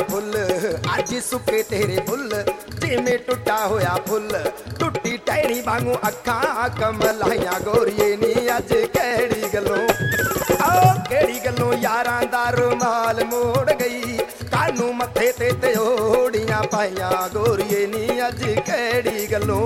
Full अज सुके तेरे full जिमें टुटा होया फुल टुटी टहनी वांगू अखां कमलाइया गोरिए नी अज केड़ी गलों आओ केड़ी गलों यारां दा रुमाल मोड़ गई कानू मथे ते त्योड़ियां पाइयां गोरिए नी अज केड़ी गलों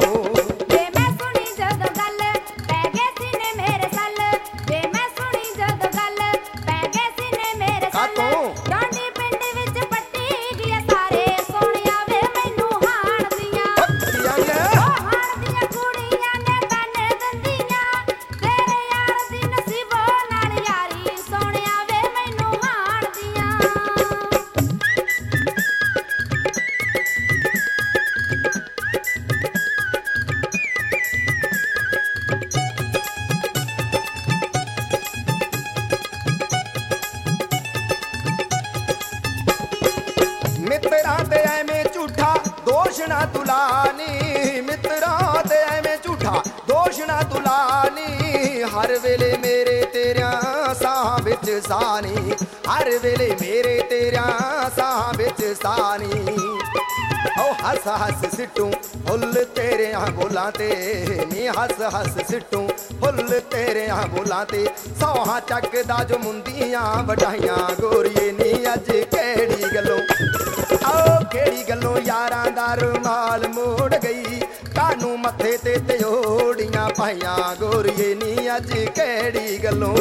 मित्रा ते एवें झूठा दोष ना तुलानी मित्रा ते एवें झूठा दोष ना तुलानी हर वेले मेरे तेरिया साह विच सानी हर वेले मेरे तेरिया साह विच सानी ओ हस हस सिटू फुल तेरे बोलां ते नी हस हस सिटू फुल तेरे बोलां ते सौहा चकदा जो मुंदियां वडाइयां गोरिए नी अज केड़ी गलों आओ केड़ी गलों यारां दा रुमाल मोड़ गई कानू मथे ते त्योड़ियां पाइयां गोरिए नी अज केड़ी गलों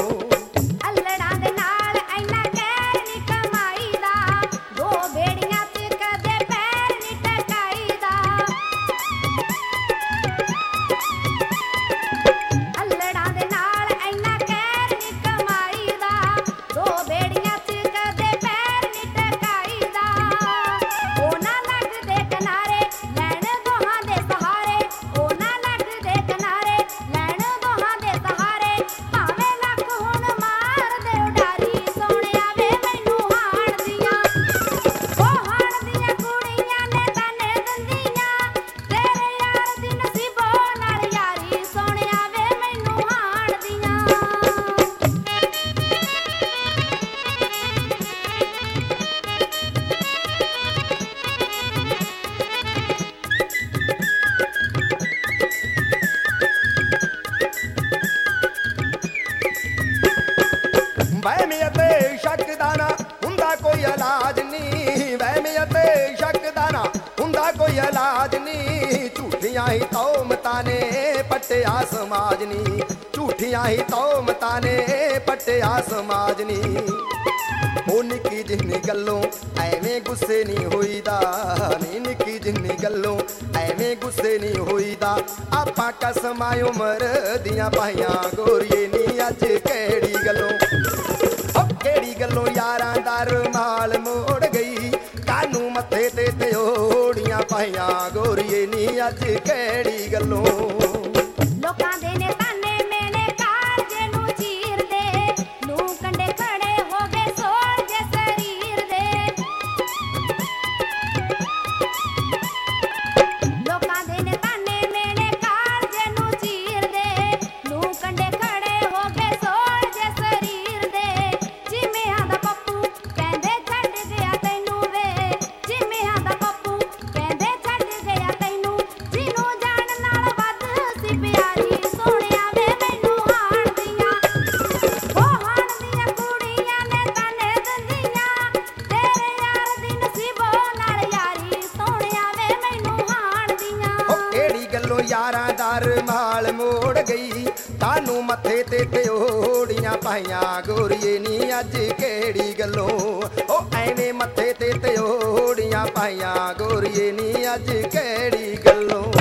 वहम ते शक दा ना हुंदा कोई इलाज नहीं वहम ते शक दा ना हुंदा कोई इलाज नहीं झूठियां ही तौमतां ने पट्टिया समाज नी झूठियां ही तौमतां ने पट्टिया समाज नी ओ निक्की जिन्नी गल्लों एवें गुस्से नहीं होईदा नी निक्की जिन्नी गल्लों एवें गुस्से नहीं होईदा आपां कसमां उमर दियां पाइयां गोरिए नी अज केड़ी गल्लों केड़ी गल्लों यारां दा रुमाल मोड़ गई कानू मथे ते त्योड़ियां पाइयां गोरिए नी अज केड़ी गल्लों लोकां दे ने ताने मेने कारजे नू चीर दे नू कंडे खड़े हो गए सोल जे शरीर दे लोकां दे ने ताने मेने कारजे नू चीर दे नू कंडे खड़े हो गए सोल जे शरीर दे जिमें आंदा पप्पू कहंदे छड्ड गया तैनू वे जिमें आंदा पप्पू कहंदे छड्ड गया तैनू जिनू जान नाल वध सी प्यारी सोहणिया वे मैनू हाण दियां कुड़ियां ने ताने दंदियां तेरे यार दी नसीबो नाल यारी सोहणिया वे मैनू हाण दियां ओ केड़ी गल्लों यारां दा रुमाल मोड़ गई कानू मथे ते त्योड़ियां पाइयां गोरिए नी अज केड़ी गल्लों ओ एवें मथे ते त्योड़ियां पाइयां गोरिए नी अज केड़ी गल्लों।